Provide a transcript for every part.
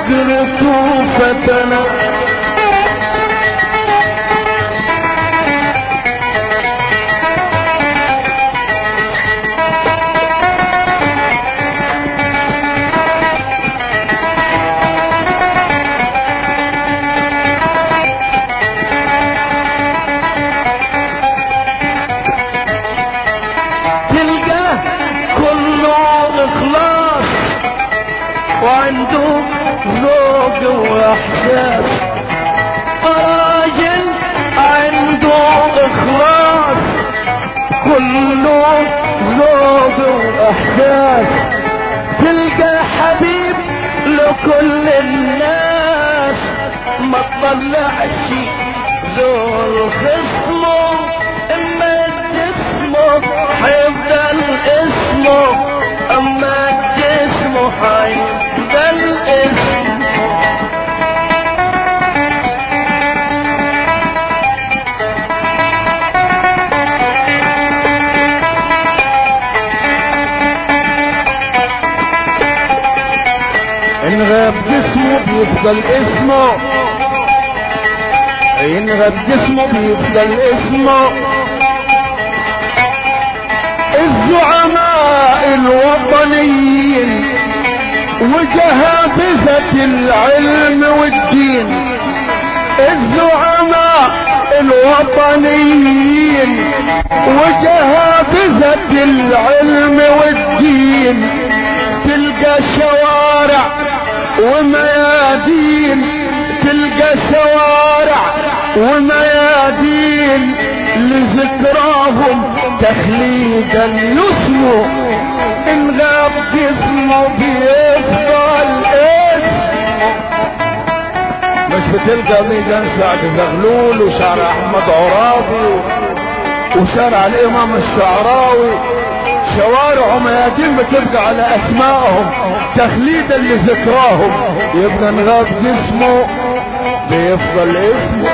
فكرته فتنا وعنده ذوق واحساس. راجل عنده اخلاص كله ذوق واحساس. تلقى حبيب لكل الناس ما تطلعش زول خصمه. اما جسمه حيفضل اسمه، اما جسمه حيفضل اسمه. ان غاب جسمه بيفضل اسمه، ان غاب جسمه بيفضل اسمه. الزعماء الوطنيين وجهابذة العلم والدين، الزعماء الوطنيين وجهابذة العلم والدين. تلقى شوارع وميادين، تلقى شوارع وميادين لذكراهم تخليدا يسمو. ان غاب جسمه بيفضل اسمه. مش بتلقى ميدان سعد زغلول وشارع احمد عرابي وشارع الامام الشعراوي شوارع وميادين بتبقى على اسمائهم تخليدا لذكراهم. يبقى ان غاب جسمه بيفضل اسمه.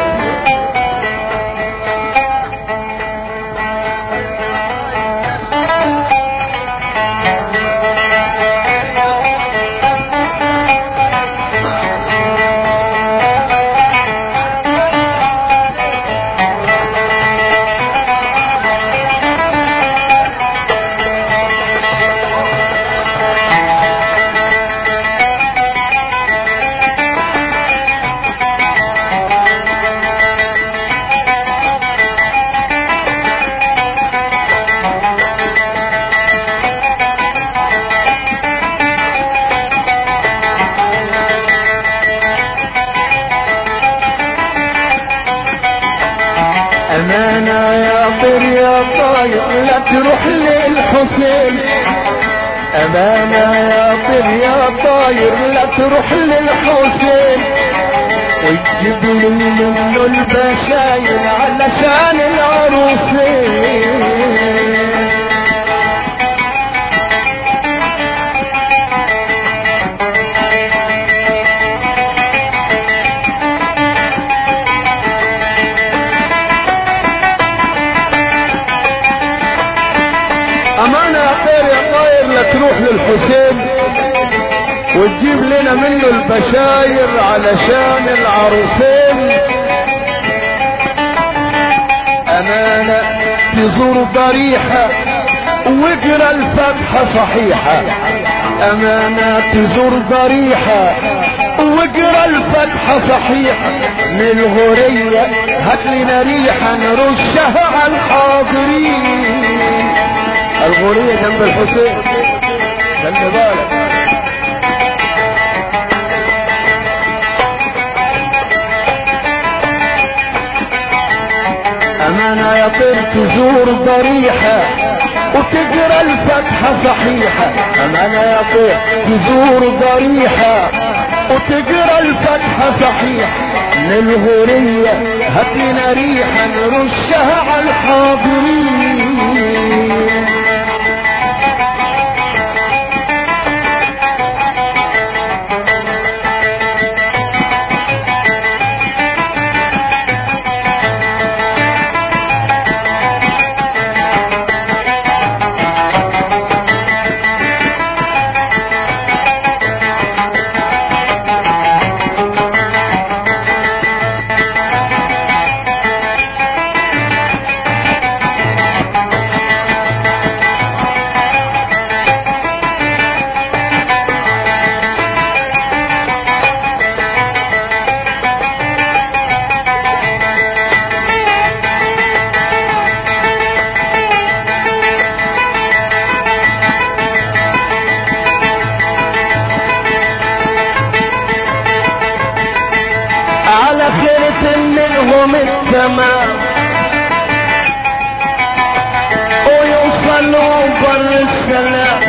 امانة يا طير يا طاير لا تروح للحسين. امانة يا طير يا طاير لا تروح للحسين. وتجيب لي منه البشاير علشان العروسين. امانة يا طير يا طاير لا تروح للحسين وتجيب لنا منه البشاير علشان العروسين. امانة تزور ضريحة واقرا الفاتحة صحيحة. امانة تزور ضريحة واقرا الفاتحة صحيحة. من الغورية هات لنا ريحة نرشها على الحاضرين. الغورية جنب الحسين خلي بالك. امانة يا طير تزور ضريحة وتقرا الفاتحة صحيحة. امانة يا طير تزور ضريحة وتقرا الفاتحة صحيحة. من الغورية هات لنا ريحة نرشها على الحاضرين. لهم التمام ويوصلوا بر السلام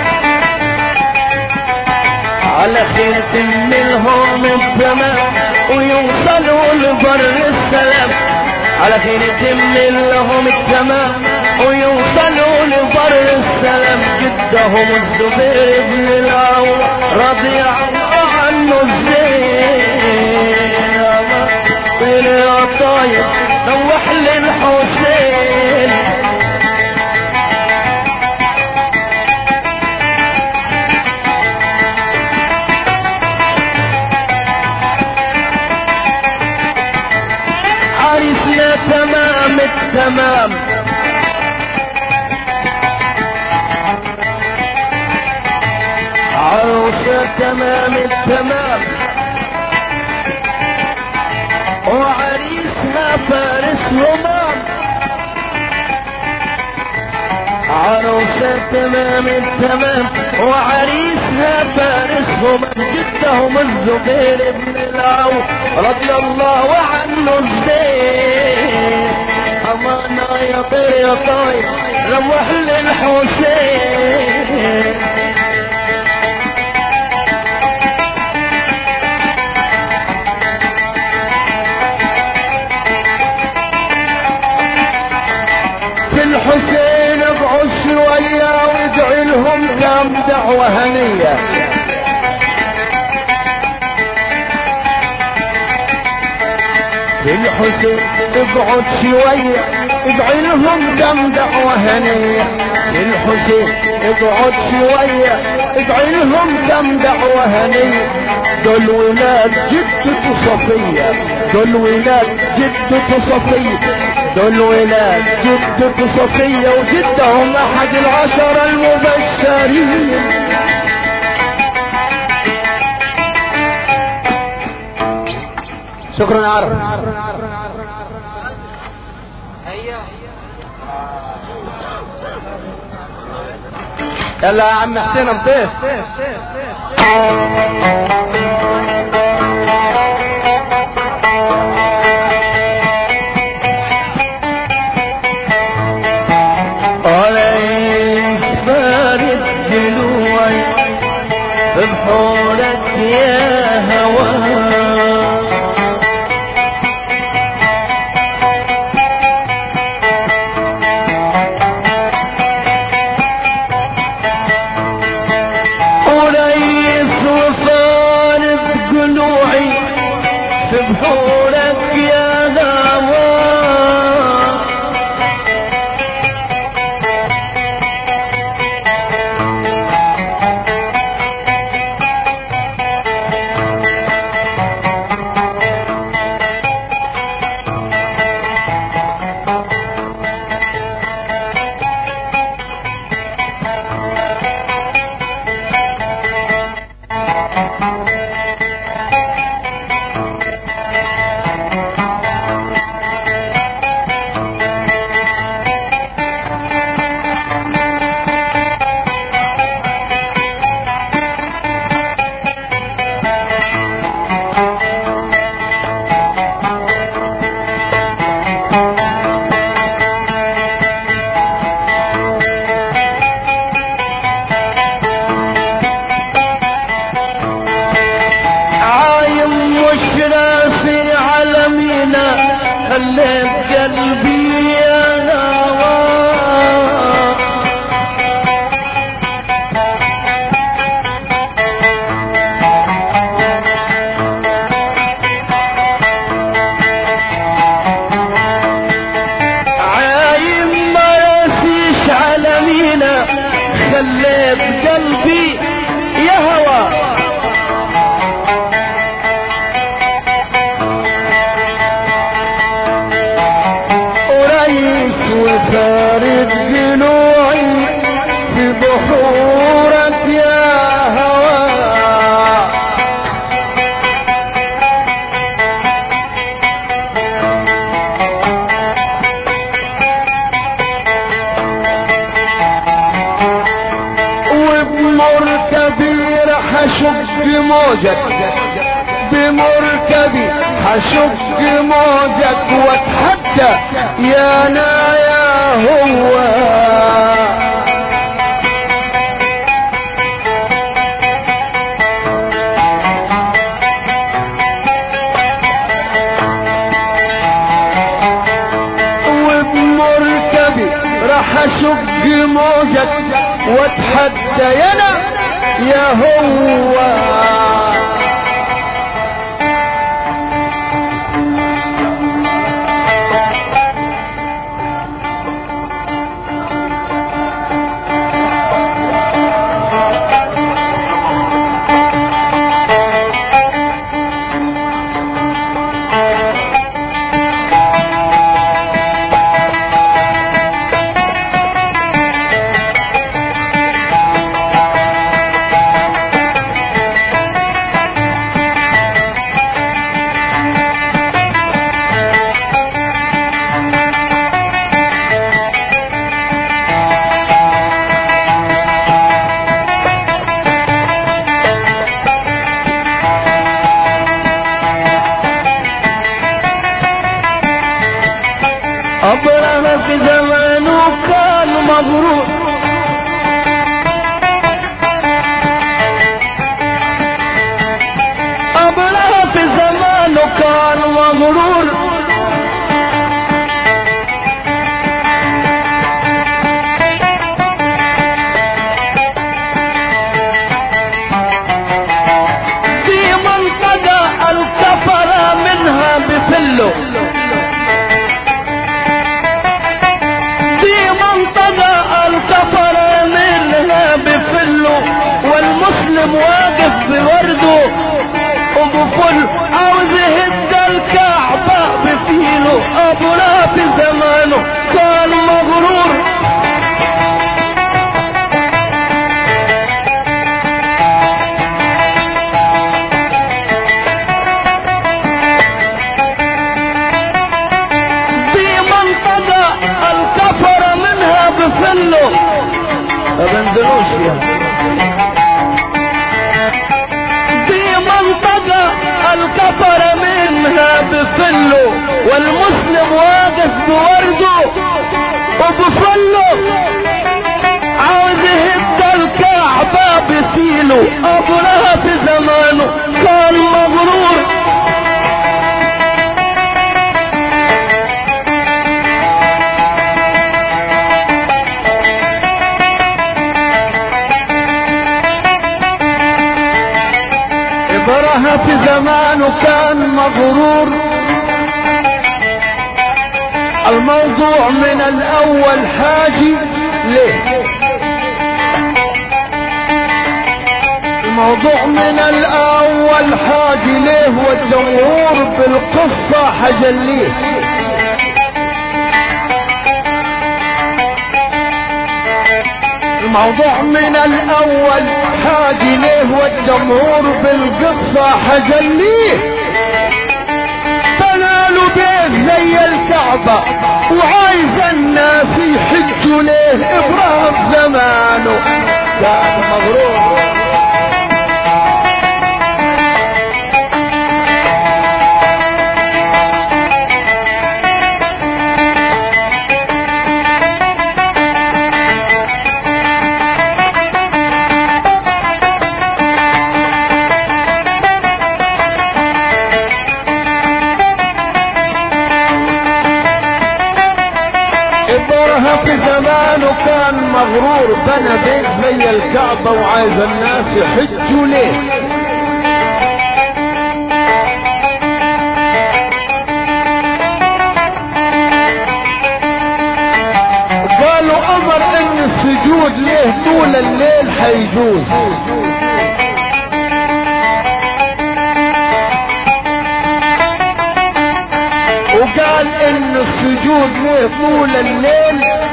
على خير تم لهم التمام ويوصلوا لبر السلام على خير يتم لهم التمام ويوصلوا لبر السلام جدهم الزبير بن العون رضي عنه الزين يا طايب روح للحسين عرسنا تمام التمام عروسة تمام التمام وعريسها فارس همام عروسة تمام التمام وعريسها فارس همام جدهم الزبير بن العون رضي الله عنه الزين امانة يا طير يا طير روح للحسين الحسين ابعد شوية وادعي لهم كم دعوة هنية الحسين ابعد شوية ادعي لهم كم دعوة هنية الحسين ابعد شوية ادعي لهم كم دعوة هنية دول ولاد جدة صفية دول ولاد جدة صفية دول ولاد جدة صفية وجدهم احد العشرة المبشرين شكرا يا عرب يلا يا عم حسين الضيف بحورك يا هوى وليس وفارس قلوعي في بحورك يا هوى خليت قلبي يا هوى عايم ما يسيش على مينا خليت قلبي يا هوى وفارد جنوعي في بحورك يا هوى وبمر كبير حشق موجك بمركبي حشق موجك واتحدى يا انا يا هو. وبمركبي راح اشق موجك واتحدى يا انا يا هو. أبرهة في زمانه كان مغرور، أبرهة في زمانه كان مغرور. في منطقة الكفرة منها بفله، الكفر منها بفله، والمسلم واقف بورده وبفل عاوز يهد الكعبة بفيله. ابو لهب في زمانه كان مغرور، في منطقة الكفر منها بفله ما بنزلوش فيها. في منطقة الكفر منها بفله، والمسلم واقف بورده وبفله عاوز يهد الكعبة بفيله. ابو لهب في زمانه كان مغرور، أبرهة في زمانه كان مغرور. الموضوع من الأول حاجي ليه، الموضوع من الأول حاجي ليه، والجمهور بالقصة حجليه. الموضوع من الاول حاجي ليه، والجمهور بالقصة حجليه. بنالوا بيت زي الكعبة وعايز الناس يحجوا ليه. ابراهيم زمانه كان مغرور، في زمانه كان مغرور. بنى بيت زي الكعبة وعايز الناس يحجوا ليه. قالوا امر ان السجود ليه طول الليل حيجوز، وقال ان السجود ليه طول الليل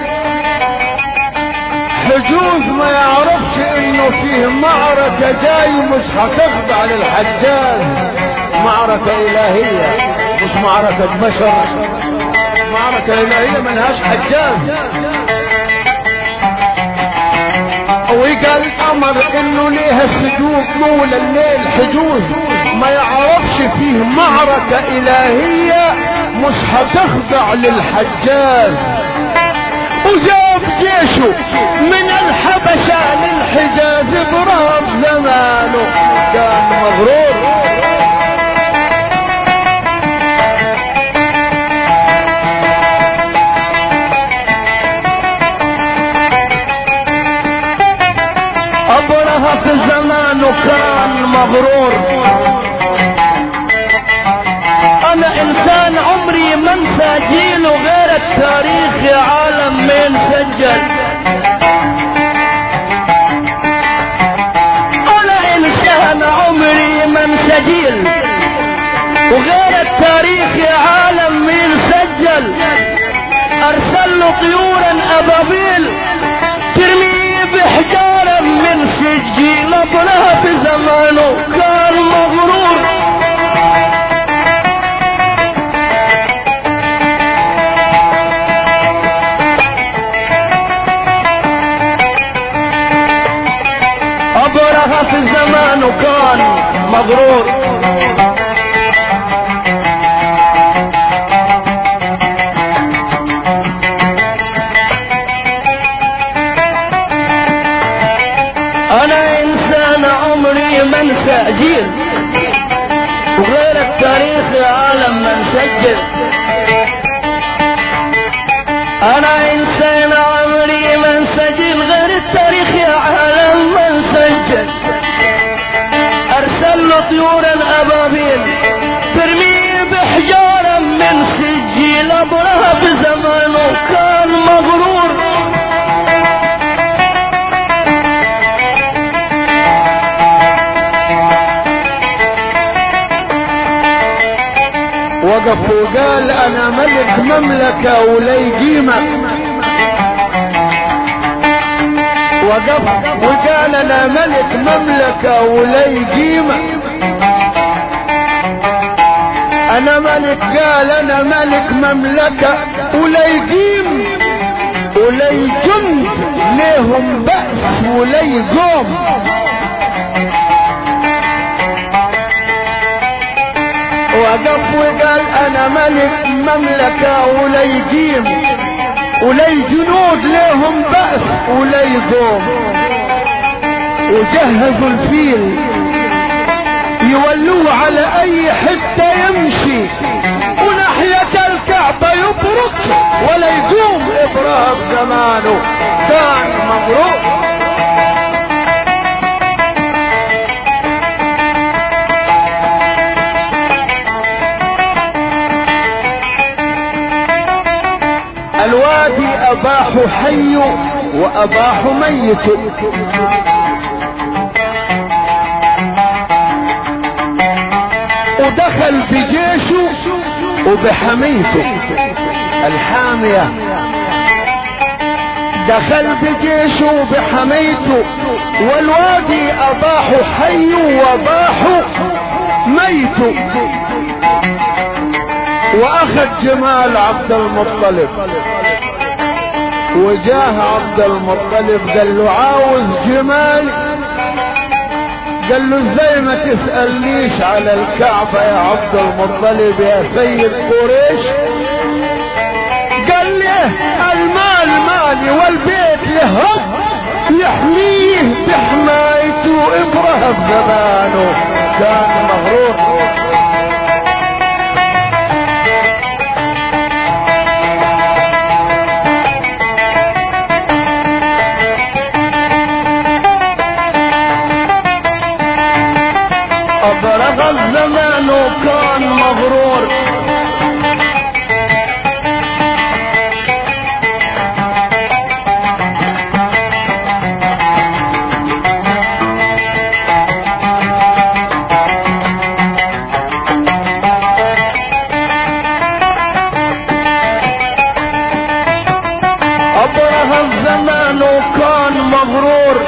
حجوز. ما يعرفش انه فيه معركة جاي مش هتخضع للحجاج، معركة الهية مش معركة بشر، معركة الهية منهاش حجاج. وقال امر انه ليه السجود طول الليل حجوز، ما يعرفش فيه معركة الهية مش هتخضع للحجاج. وجاب جيشه من الحبشة للحجاز برهب زمانه كان مغرور. أبرهة في زمانه كان مغرور. أنا إنسان عمري ما انسى جيله غير التاريخ يا عالم مين سجل. أنا إنسان عمري ما انسى جيل وغير التاريخ يا عالم مين سجل. أرسل له طيورا أبابيل ترميه بحجارة من سجيل. أبرهة في زمانه كان مغرور. أبرهة في زمانه كان مغرور. أنا إنسان عمري ما انسى جيل وغير التاريخ يا عالم ما نسجل. أنا إنسان عمري ما انسى جيل غير التاريخ يا عالم ما نسجل. أرسل له طيورا أبابيل ترميه بحجارة من سجيل. أبرهة في زمانه كان مغرور. وقف وقال انا ملك مملكة ولي قيمة. وقف وقال انا ملك مملكة ولي قيمة. انا ملك، قال انا ملك مملكة ولي قيمة ولي جند ليهم بأس ولي قوم. وقف وقال انا ملك مملكة ولي قيم ولي جنود لهم بأس ولي قوم. وجهزوا الفيل يولوه على اي حتة يمشي وناحية الكعبة يبرك ولا يقوم. ابراهيم زمانه كان مغرور. الوادي اباح حي واباح ميت. ودخل بجيشه وبحميته الحامية. دخل بجيشه وبحميته والوادي اباح حي واباح ميت. واخذ جمال عبد المطلب وجاه عبد المطلب قال له عاوز جمال. قال له ازاي ما تسألنيش على الكعبة يا عبد المطلب يا سيد قريش. قال لي المال مالي والبيت له يحميه بحمايته. ابراهيم زمانه كان مغرور. أبرهة زمانه كان مغرور. أبرهة زمانه كان مغرور.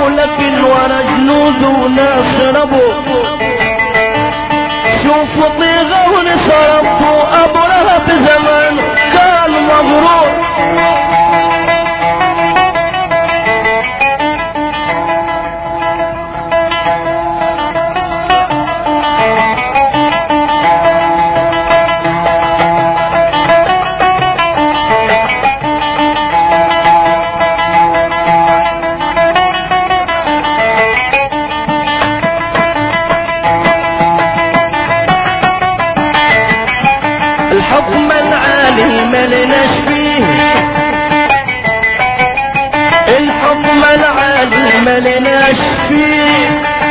لكن ورا جنوده وناس ربوا شوفوا طيغة ونصرفوا ابو لهب زمان كان مغرور الحكم العالي ملناش فيه الحكم العالي ملناش فيه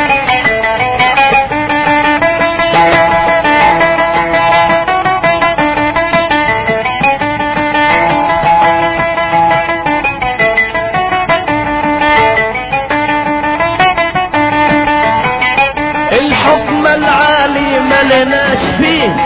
الحكم العالي ملناش فيه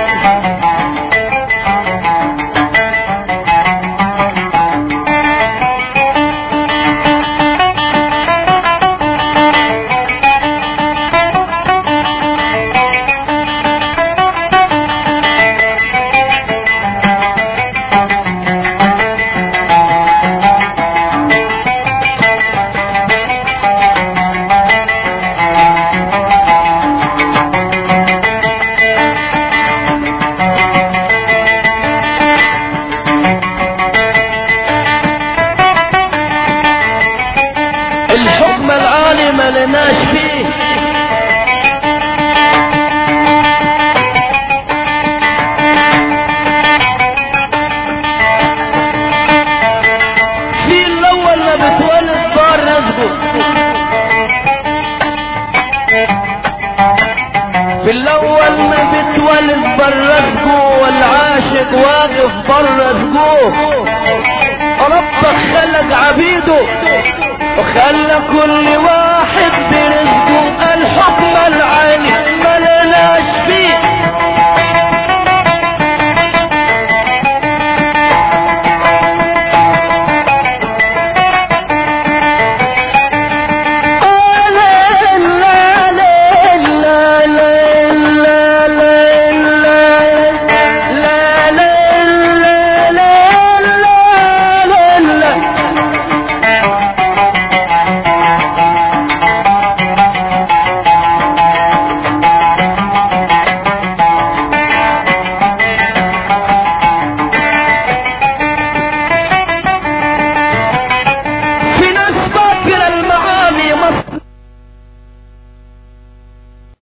الحكم العالي ملناش فيه في الاول ما بتولد بار رزقه في الاول ما بتولد بار رزقه والعاشق واقف بار رزقه ربك خلق عبيده وخلى كل واحد برزقه الحكم